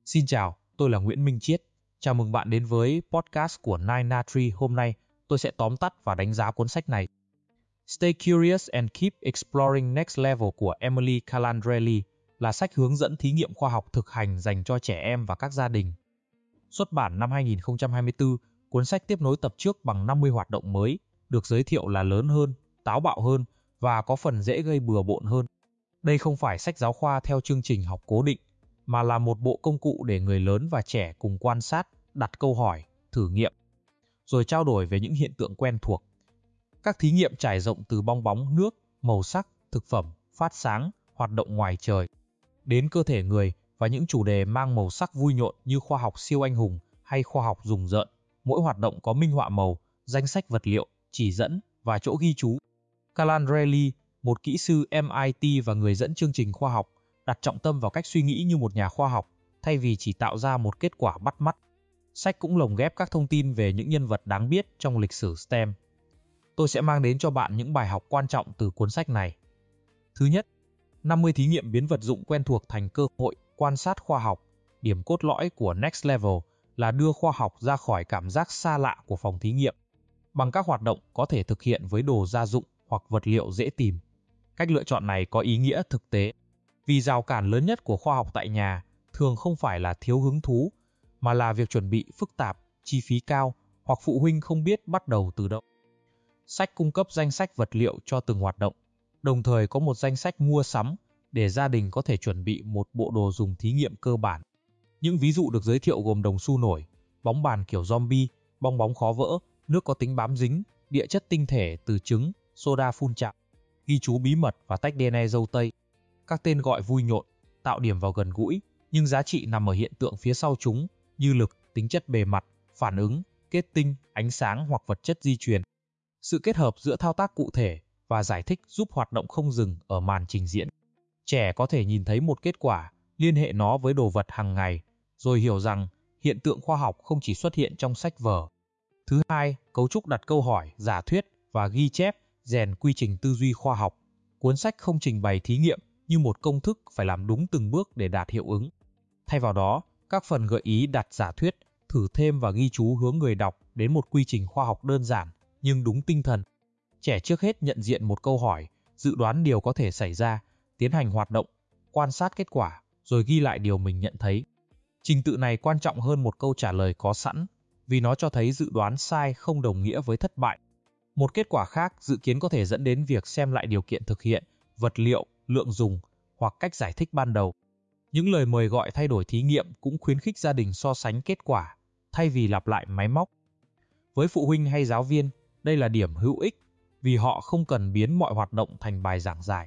Xin chào, tôi là Nguyễn Minh Chiết. Chào mừng bạn đến với podcast của Nine Na Tree. Hôm nay, tôi sẽ tóm tắt và đánh giá cuốn sách này. Stay Curious and Keep Exploring Next Level của Emily Calandrelli là sách hướng dẫn thí nghiệm khoa học thực hành dành cho trẻ em và các gia đình. Xuất bản năm 2024, cuốn sách tiếp nối tập trước bằng 50 hoạt động mới, được giới thiệu là lớn hơn, táo bạo hơn và có phần dễ gây bừa bộn hơn. Đây không phải sách giáo khoa theo chương trình học cố định, mà là một bộ công cụ để người lớn và trẻ cùng quan sát, đặt câu hỏi, thử nghiệm, rồi trao đổi về những hiện tượng quen thuộc. Các thí nghiệm trải rộng từ bong bóng, nước, màu sắc, thực phẩm, phát sáng, hoạt động ngoài trời, đến cơ thể người và những chủ đề mang màu sắc vui nhộn như khoa học siêu anh hùng hay khoa học rùng rợn. Mỗi hoạt động có minh họa màu, danh sách vật liệu, chỉ dẫn và chỗ ghi chú. Calandrelli, một kỹ sư MIT và người dẫn chương trình khoa học, đặt trọng tâm vào cách suy nghĩ như một nhà khoa học, thay vì chỉ tạo ra một kết quả bắt mắt. Sách cũng lồng ghép các thông tin về những nhân vật đáng biết trong lịch sử STEM. Tôi sẽ mang đến cho bạn những bài học quan trọng từ cuốn sách này. Thứ nhất, 50 thí nghiệm biến vật dụng quen thuộc thành cơ hội quan sát khoa học. Điểm cốt lõi của Next Level là đưa khoa học ra khỏi cảm giác xa lạ của phòng thí nghiệm, bằng các hoạt động có thể thực hiện với đồ gia dụng hoặc vật liệu dễ tìm. Cách lựa chọn này có ý nghĩa thực tế, vì rào cản lớn nhất của khoa học tại nhà thường không phải là thiếu hứng thú, mà là việc chuẩn bị phức tạp, chi phí cao hoặc phụ huynh không biết bắt đầu từ đâu. Sách cung cấp danh sách vật liệu cho từng hoạt động, đồng thời có một danh sách mua sắm để gia đình có thể chuẩn bị một bộ đồ dùng thí nghiệm cơ bản. Những ví dụ được giới thiệu gồm đồng xu nổi, bóng bàn kiểu zombie, bong bóng khó vỡ, nước có tính bám dính, địa chất tinh thể từ trứng, soda phun chạm, ghi chú bí mật và tách DNA dâu tây. Các tên gọi vui nhộn, tạo điểm vào gần gũi, nhưng giá trị nằm ở hiện tượng phía sau chúng như lực, tính chất bề mặt, phản ứng, kết tinh, ánh sáng hoặc vật chất di truyền. Sự kết hợp giữa thao tác cụ thể và giải thích giúp hoạt động không dừng ở màn trình diễn. Trẻ có thể nhìn thấy một kết quả, liên hệ nó với đồ vật hàng ngày, rồi hiểu rằng hiện tượng khoa học không chỉ xuất hiện trong sách vở. Thứ hai, cấu trúc đặt câu hỏi, giả thuyết và ghi chép, rèn quy trình tư duy khoa học. Cuốn sách không trình bày thí nghiệm như một công thức phải làm đúng từng bước để đạt hiệu ứng. Thay vào đó, các phần gợi ý đặt giả thuyết, thử thêm và ghi chú hướng người đọc đến một quy trình khoa học đơn giản nhưng đúng tinh thần. Trẻ trước hết nhận diện một câu hỏi, dự đoán điều có thể xảy ra, tiến hành hoạt động, quan sát kết quả, rồi ghi lại điều mình nhận thấy. Trình tự này quan trọng hơn một câu trả lời có sẵn, vì nó cho thấy dự đoán sai không đồng nghĩa với thất bại. Một kết quả khác dự kiến có thể dẫn đến việc xem lại điều kiện thực hiện, vật liệu, lượng dùng hoặc cách giải thích ban đầu. Những lời mời gọi thay đổi thí nghiệm cũng khuyến khích gia đình so sánh kết quả, thay vì lặp lại máy móc. Với phụ huynh hay giáo viên, đây là điểm hữu ích, vì họ không cần biến mọi hoạt động thành bài giảng dài.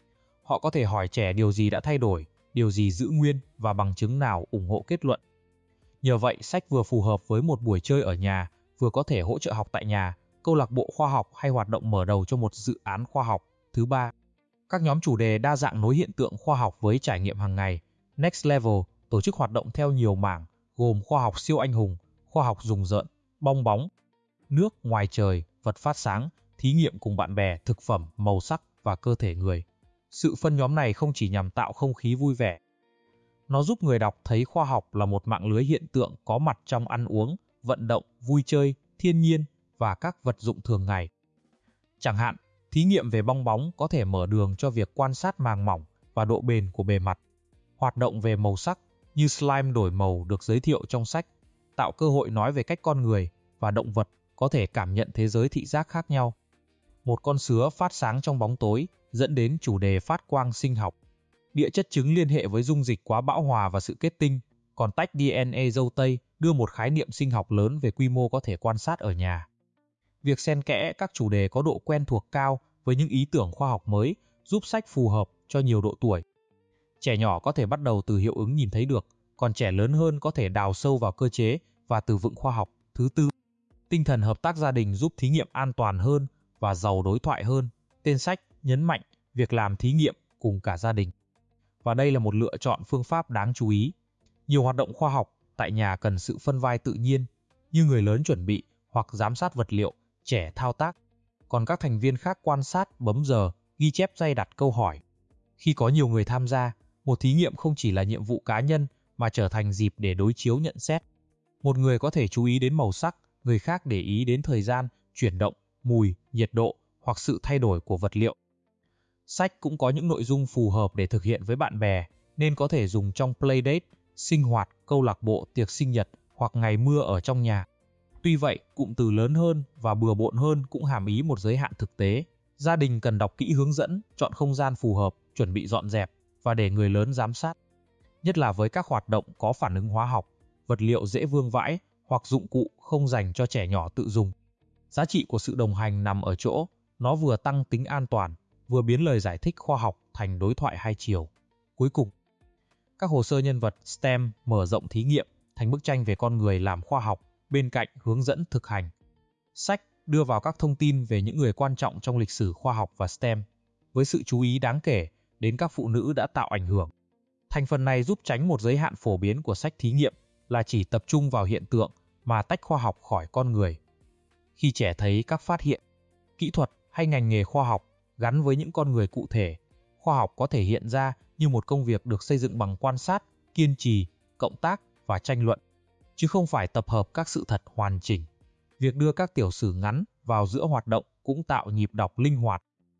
Họ có thể hỏi trẻ điều gì đã thay đổi, điều gì giữ nguyên và bằng chứng nào ủng hộ kết luận. Nhờ vậy, sách vừa phù hợp với một buổi chơi ở nhà, vừa có thể hỗ trợ học tại nhà, câu lạc bộ khoa học hay hoạt động mở đầu cho một dự án khoa học. Thứ ba, các nhóm chủ đề đa dạng nối hiện tượng khoa học với trải nghiệm hàng ngày. Next Level tổ chức hoạt động theo nhiều mảng, gồm khoa học siêu anh hùng, khoa học rùng rợn, bong bóng, nước, ngoài trời, vật phát sáng, thí nghiệm cùng bạn bè, thực phẩm, màu sắc và cơ thể người. Sự phân nhóm này không chỉ nhằm tạo không khí vui vẻ. Nó giúp người đọc thấy khoa học là một mạng lưới hiện tượng có mặt trong ăn uống, vận động, vui chơi, thiên nhiên và các vật dụng thường ngày. Chẳng hạn, thí nghiệm về bong bóng có thể mở đường cho việc quan sát màng mỏng và độ bền của bề mặt. Hoạt động về màu sắc như slime đổi màu được giới thiệu trong sách, tạo cơ hội nói về cách con người và động vật có thể cảm nhận thế giới thị giác khác nhau. Một con sứa phát sáng trong bóng tối dẫn đến chủ đề phát quang sinh học. Địa chất trứng liên hệ với dung dịch quá bão hòa và sự kết tinh, còn tách DNA dâu tây đưa một khái niệm sinh học lớn về quy mô có thể quan sát ở nhà. Việc xen kẽ các chủ đề có độ quen thuộc cao với những ý tưởng khoa học mới giúp sách phù hợp cho nhiều độ tuổi. Trẻ nhỏ có thể bắt đầu từ hiệu ứng nhìn thấy được, còn trẻ lớn hơn có thể đào sâu vào cơ chế và từ vựng khoa học. Thứ tư, tinh thần hợp tác gia đình giúp thí nghiệm an toàn hơn và giàu đối thoại hơn. Tên sách nhấn mạnh việc làm thí nghiệm cùng cả gia đình. Và đây là một lựa chọn phương pháp đáng chú ý. Nhiều hoạt động khoa học tại nhà cần sự phân vai tự nhiên, như người lớn chuẩn bị hoặc giám sát vật liệu, trẻ thao tác, còn các thành viên khác quan sát, bấm giờ, ghi chép, day đặt câu hỏi. Khi có nhiều người tham gia, một thí nghiệm không chỉ là nhiệm vụ cá nhân mà trở thành dịp để đối chiếu nhận xét. Một người có thể chú ý đến màu sắc, người khác để ý đến thời gian, chuyển động, mùi, nhiệt độ hoặc sự thay đổi của vật liệu. Sách cũng có những nội dung phù hợp để thực hiện với bạn bè, nên có thể dùng trong playdate, sinh hoạt, câu lạc bộ, tiệc sinh nhật hoặc ngày mưa ở trong nhà. Tuy vậy, cụm từ lớn hơn và bừa bộn hơn cũng hàm ý một giới hạn thực tế. Gia đình cần đọc kỹ hướng dẫn, chọn không gian phù hợp, chuẩn bị dọn dẹp và để người lớn giám sát. Nhất là với các hoạt động có phản ứng hóa học, vật liệu dễ vương vãi hoặc dụng cụ không dành cho trẻ nhỏ tự dùng. Giá trị của sự đồng hành nằm ở chỗ, nó vừa tăng tính an toàn, vừa biến lời giải thích khoa học thành đối thoại hai chiều. Cuối cùng, các hồ sơ nhân vật STEM mở rộng thí nghiệm thành bức tranh về con người làm khoa học bên cạnh hướng dẫn thực hành. Sách đưa vào các thông tin về những người quan trọng trong lịch sử khoa học và STEM, với sự chú ý đáng kể đến các phụ nữ đã tạo ảnh hưởng. Thành phần này giúp tránh một giới hạn phổ biến của sách thí nghiệm là chỉ tập trung vào hiện tượng mà tách khoa học khỏi con người. Khi trẻ thấy các phát hiện, kỹ thuật hay ngành nghề khoa học gắn với những con người cụ thể, khoa học có thể hiện ra như một công việc được xây dựng bằng quan sát, kiên trì, cộng tác và tranh luận, chứ không phải tập hợp các sự thật hoàn chỉnh. Việc đưa các tiểu sử ngắn vào giữa hoạt động cũng tạo nhịp đọc linh hoạt.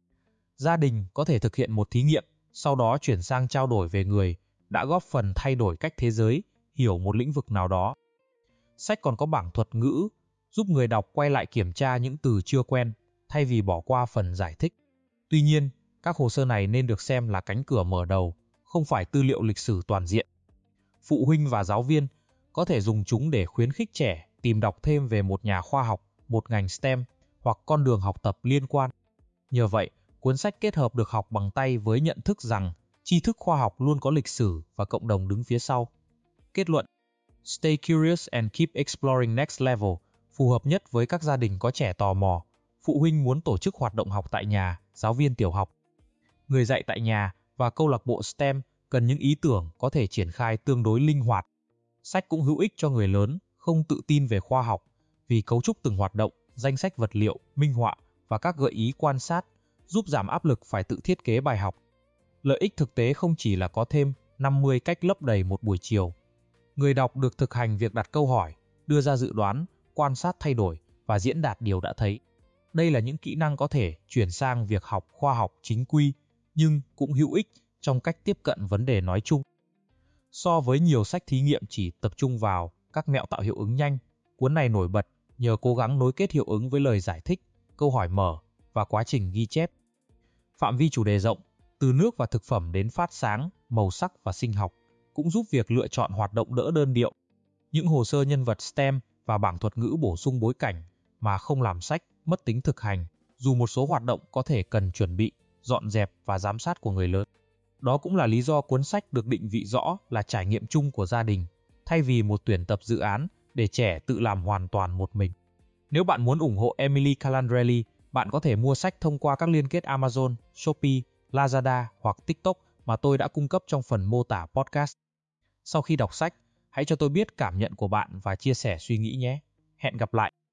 Gia đình có thể thực hiện một thí nghiệm, sau đó chuyển sang trao đổi về người đã góp phần thay đổi cách thế giới hiểu một lĩnh vực nào đó. Sách còn có bảng thuật ngữ, giúp người đọc quay lại kiểm tra những từ chưa quen, thay vì bỏ qua phần giải thích. Tuy nhiên, các hồ sơ này nên được xem là cánh cửa mở đầu, không phải tư liệu lịch sử toàn diện. Phụ huynh và giáo viên có thể dùng chúng để khuyến khích trẻ tìm đọc thêm về một nhà khoa học, một ngành STEM hoặc con đường học tập liên quan. Nhờ vậy, cuốn sách kết hợp được học bằng tay với nhận thức rằng tri thức khoa học luôn có lịch sử và cộng đồng đứng phía sau. Kết luận: Stay curious and keep exploring next level phù hợp nhất với các gia đình có trẻ tò mò, phụ huynh muốn tổ chức hoạt động học tại nhà, giáo viên tiểu học, người dạy tại nhà và câu lạc bộ STEM cần những ý tưởng có thể triển khai tương đối linh hoạt. Sách cũng hữu ích cho người lớn không tự tin về khoa học vì cấu trúc từng hoạt động, danh sách vật liệu, minh họa và các gợi ý quan sát giúp giảm áp lực phải tự thiết kế bài học. Lợi ích thực tế không chỉ là có thêm 50 cách lấp đầy một buổi chiều. Người đọc được thực hành việc đặt câu hỏi, đưa ra dự đoán, quan sát thay đổi và diễn đạt điều đã thấy. Đây là những kỹ năng có thể chuyển sang việc học khoa học chính quy, nhưng cũng hữu ích trong cách tiếp cận vấn đề nói chung. So với nhiều sách thí nghiệm chỉ tập trung vào các mẹo tạo hiệu ứng nhanh, cuốn này nổi bật nhờ cố gắng nối kết hiệu ứng với lời giải thích, câu hỏi mở và quá trình ghi chép. Phạm vi chủ đề rộng, từ nước và thực phẩm đến phát sáng, màu sắc và sinh học, cũng giúp việc lựa chọn hoạt động đỡ đơn điệu. Những hồ sơ nhân vật STEM và bảng thuật ngữ bổ sung bối cảnh mà không làm sách mất tính thực hành, dù một số hoạt động có thể cần chuẩn bị, dọn dẹp và giám sát của người lớn. Đó cũng là lý do cuốn sách được định vị rõ là trải nghiệm chung của gia đình, thay vì một tuyển tập dự án để trẻ tự làm hoàn toàn một mình. Nếu bạn muốn ủng hộ Emily Calandrelli, bạn có thể mua sách thông qua các liên kết Amazon, Shopee, Lazada hoặc TikTok mà tôi đã cung cấp trong phần mô tả podcast. Sau khi đọc sách, hãy cho tôi biết cảm nhận của bạn và chia sẻ suy nghĩ nhé. Hẹn gặp lại!